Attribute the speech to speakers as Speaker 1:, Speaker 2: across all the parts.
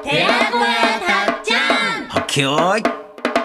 Speaker 1: 寺子屋たっちゃん。
Speaker 2: はっけよーい。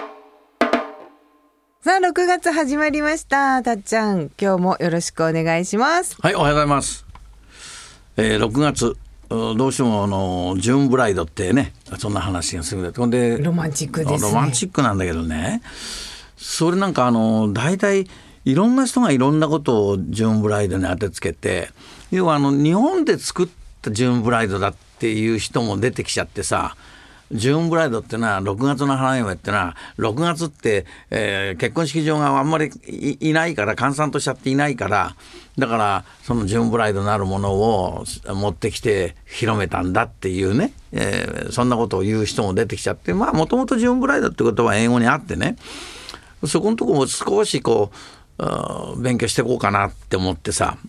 Speaker 3: さあ6月始まりました。たっちゃん、今日もよろしくお願いします。
Speaker 2: はい、おはようございます。6月どうしてもジューンブライドってね、そんな話がするんで、ほんで
Speaker 3: ロマンチックですね。
Speaker 2: ロマンチックなんだけどね、それなんか大体いろんな人がいろんなことをジューンブライドに当てつけて、要は日本で作ったジューンブライドだっていう人も出てきちゃってさ、ジューンブライドってのは6月の花嫁ってのは6月って、結婚式場があんまり いないから、閑散としちゃっていないから、だからそのジューンブライドなるものを持ってきて広めたんだっていうね、そんなことを言う人も出てきちゃって、まあもともとジューンブライドってことは英語にあってね、そこのところも少しこう勉強していこうかなって思ってさ、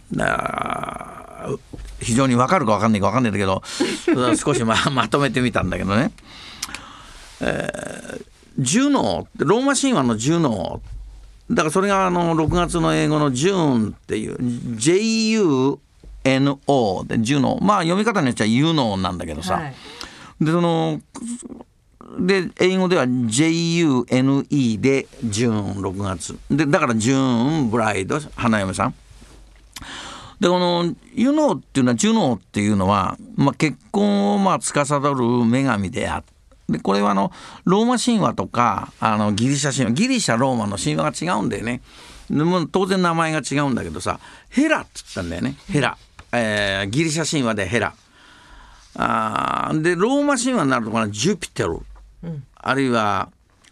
Speaker 2: 非常に分かるか分かんないか分かんないんだけど少し まとめてみたんだけどね、ジュノー、ローマ神話のジュノーだから、それが6月の英語のジューンっていう JUNO でジュノー、まあ読み方によっちゃユノーなんだけどさ、はい、で英語では JUNE でジューン6月で、だからジューンブライド花嫁さんで、このユノーっていうのは、ジュノーっていうのは、結婚を司る女神であって、でこれはローマ神話とかギリシャ神話、ギリシャローマの神話が違うんだよね。でも当然名前が違うんだけどさ、ヘラって言ったんだよね。ヘラ、ギリシャ神話でヘラ、でローマ神話になるとこのジュピテル、あるいは、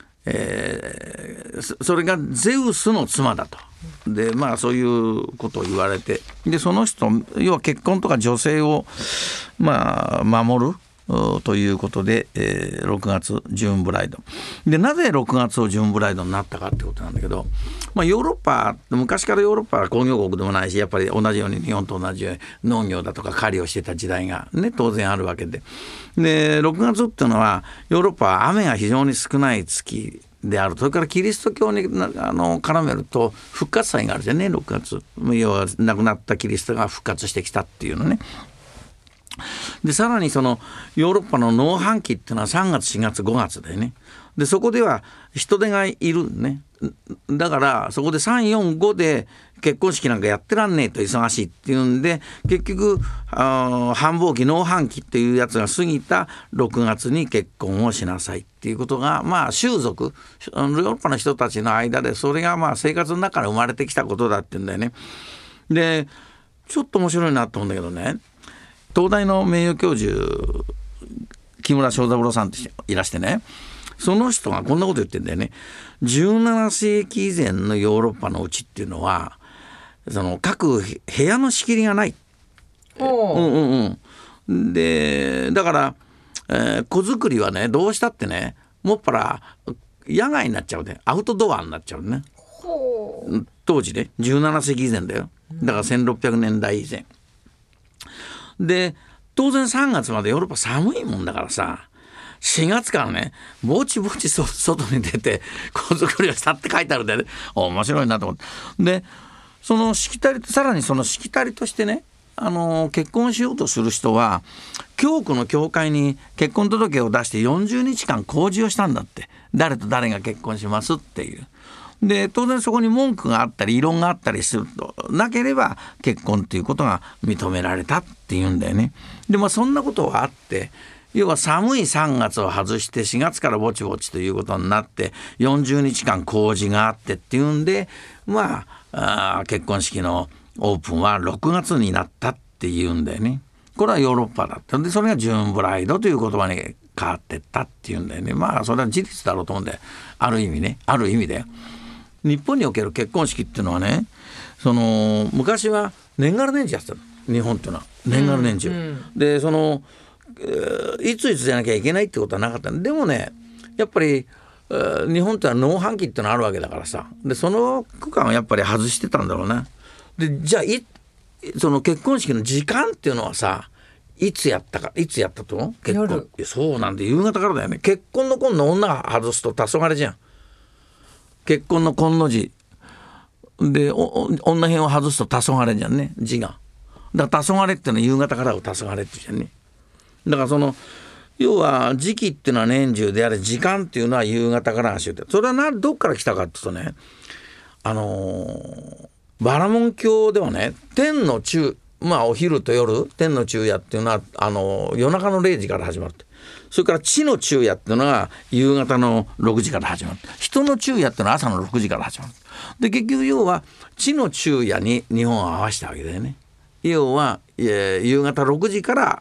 Speaker 2: それがゼウスの妻だと。でそういうことを言われて、でその人、要は結婚とか女性を守るということで、6月ジューンブライドで、なぜ6月をジューンブライドになったかってことなんだけど、ヨーロッパ、昔からヨーロッパは工業国でもないし、やっぱり同じように日本と同じように農業だとか狩りをしてた時代がね、当然あるわけで、6月っていうのはヨーロッパは雨が非常に少ない月である。それからキリスト教に絡めると復活祭があるじゃんね、6月。要は亡くなったキリストが復活してきたっていうのね。でさらにそのヨーロッパの農繁期っていうのは3月4月5月だよね。でそこでは人手がいるね。だからそこで3、4、5で結婚式なんかやってらんねえと忙しいっていうんで、結局繁忙期、農繁期っていうやつが過ぎた6月に結婚をしなさいっていうことが、習俗、ヨーロッパの人たちの間でそれが生活の中から生まれてきたことだっていうんだよね。でちょっと面白いなと思うんだけどね、東大の名誉教授木村正三郎さんっていらしてね、その人がこんなこと言ってんだよね。17世紀以前のヨーロッパのうちっていうのは、その各部屋の仕切りがない。でだから、子作りはね、どうしたってね、もっぱら野外になっちゃうね、アウトドアになっちゃうね。当時ね、17世紀以前だよ。だから1600年代以前で、当然3月までヨーロッパ寒いもんだからさ、4月からね、ぼちぼち外に出て子作りをしたって書いてあるんで、ね、面白いなと思って。でそのしきたり、さらにそのしきたりとしてね、結婚しようとする人は教区の教会に結婚届を出して40日間公示をしたんだって。誰と誰が結婚しますっていう。で当然そこに文句があったり異論があったりするとなければ結婚ということが認められたっていうんだよね。でそんなことがあって、要は寒い3月を外して4月からぼちぼちということになって40日間公示があってっていうんで、結婚式のオープンは6月になったっていうんだよね。これはヨーロッパだったんで、それがジューンブライドという言葉に変わってったっていうんだよね。それは事実だろうと思うんで、ある意味だよ。日本における結婚式っていうのはね、昔は年がら年中やってたの。日本っていうのは年がら年中、でいつじゃなきゃいけないってことはなかった。でもね、やっぱり日本ってのは農繁期ってのあるわけだからさ、でその区間はやっぱり外してたんだろうね。でじゃあその結婚式の時間っていうのはさ、いつやったと結婚、夜。そうなんで、夕方からだよね。結婚の婚の女が外すと黄昏じゃん。結婚の婚の字で女編を外すと黄昏じゃんね、字が。だから黄昏っていうのは夕方からを黄昏って言うじゃんね。だから要は時期っていうのは年中であれ、時間っていうのは夕方から走って、それはどっから来たかっていうとね、バラモン教ではね、天の昼、お昼と夜、天の昼夜っていうのは夜中の0時から始まるって。それから地の昼夜っていうのが夕方の6時から始まる。人の昼夜っていうのは朝の6時から始まる。で結局要は地の昼夜に日本を合わせたわけだよね。要は夕方6時から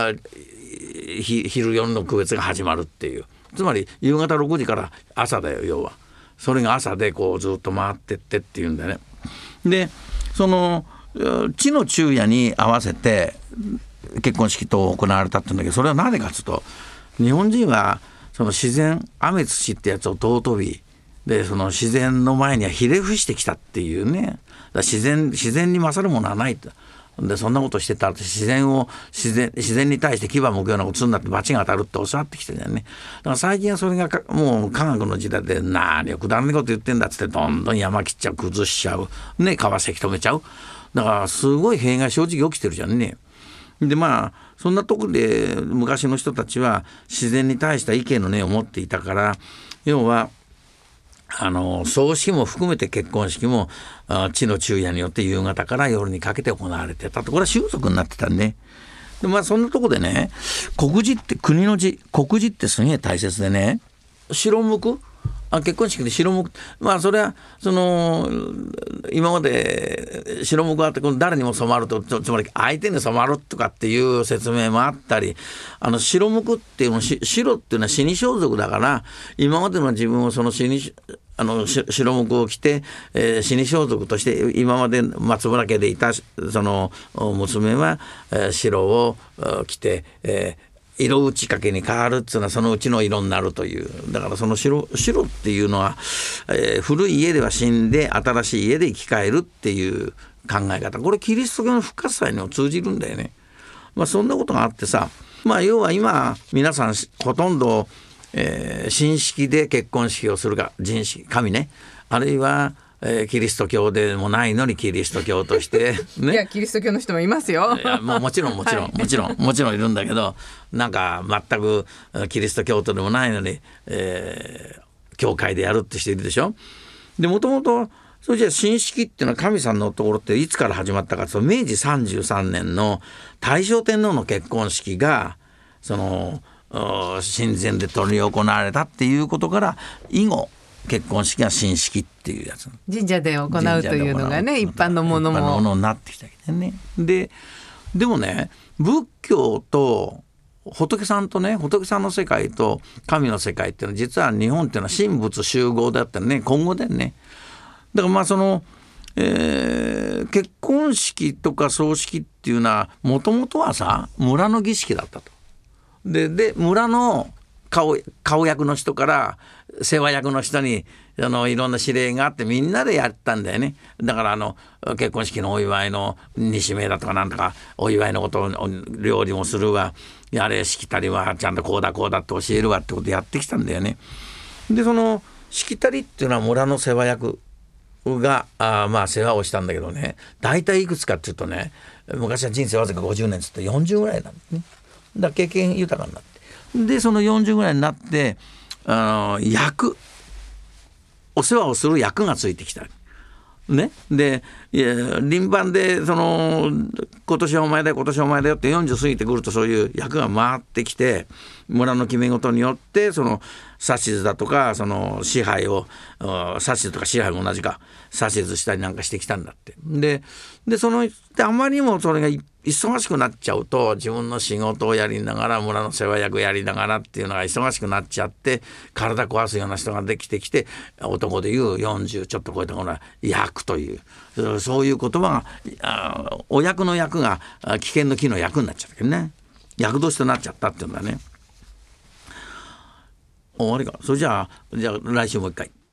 Speaker 2: 昼夜の区別が始まるっていう。つまり夕方6時から朝だよ。要はそれが朝でこうずっと回ってってっていうんだよね。でその地の昼夜に合わせて結婚式等行われたって言うんだけど、それは何でかというと、日本人はその自然、雨土ってやつを尊びで、その自然の前にはひれ伏してきたっていうね。だから自然に勝るものはないと。でそんなことしてたら自然に対して牙向くようなことするんだって罰が当たるって教わってきてるんだよね。だから最近はそれがもう科学の時代で、何をくだらないこと言ってんだっつってどんどん山切っちゃう、崩しちゃうね、川せき止めちゃう。だからすごい弊害正直起きてるじゃんね。でそんなとこで昔の人たちは自然に対した意見の念を持っていたから、要は葬式も含めて結婚式も地の昼夜によって夕方から夜にかけて行われてたと。これは習俗になってたんで、そんなとこでね、国事って国の字、国事ってすげえ大切でね、白むく結婚式で白むく、それは今まで白むくあって誰にも染まると、つまり相手に染まるとかっていう説明もあったり、白むくっていうの白っていうのは死に装束だから、今までの自分をその死に白むくを着て、死に装束として今まで松村家でいたその娘は、白を着て、色打ち掛けに変わるっていうのはそのうちの色になるという。だからその白っていうのは、古い家では死んで新しい家で生き返るっていう考え方、これキリスト教の復活祭にも通じるんだよね。そんなことがあってさ、要は今皆さんほとんど、神式で結婚式をするか、人式神ね、あるいはキリスト教でもないのにキリスト教としてね。
Speaker 3: いやキリスト教の人もいますよ。
Speaker 2: いやもちろんいるんだけど、なんか全くキリスト教徒でもないのに、教会でやるって人いるでしょ。でもともとそれじゃ神式っていうのは神さんのところっていつから始まったかというと、明治33年の大正天皇の結婚式がその神前で執り行われたっていうことから、以後結婚式が神式っていうやつ、
Speaker 3: 神社で行うというのがね、一般のもの
Speaker 2: になってきたけどね。でもね、仏教と仏さんとね、仏さんの世界と神の世界っていうのは、実は日本っていうのは神仏集合だったらね、今後だよね。だからその、結婚式とか葬式っていうのはもともとはさ、村の儀式だったと。で村の顔役の人から世話役の人にいろんな指令があってみんなでやったんだよね。だから結婚式のお祝いの西名だとかなんとかお祝いのことを料理もするわ、やれしきたりはちゃんとこうだって教えるわってことやってきたんだよね。でそのしきたりっていうのは村の世話役が世話をしたんだけどね、大体いくつかっていうとね、昔は人生わずか50年つって40ぐらいなんですね。だから経験豊かになって、でその40ぐらいになって役お世話をする役がついてきたね。で輪番で今年はお前だよ今年はお前だよって40過ぎてくると、そういう役が回ってきて、村の決め事によってその指図だとかその支配を指図とか支配も同じか指図したりなんかしてきたんだって。であまりにもそれが忙しくなっちゃうと、自分の仕事をやりながら村の世話役やりながらっていうのが忙しくなっちゃって、体壊すような人ができてきて、男でいう40ちょっと超えた頃は役という、そういう言葉がお役の役が危険の木の役になっちゃったけどね、役年となっちゃったっていうんだね。終わりか。それじゃあ来週もう一回。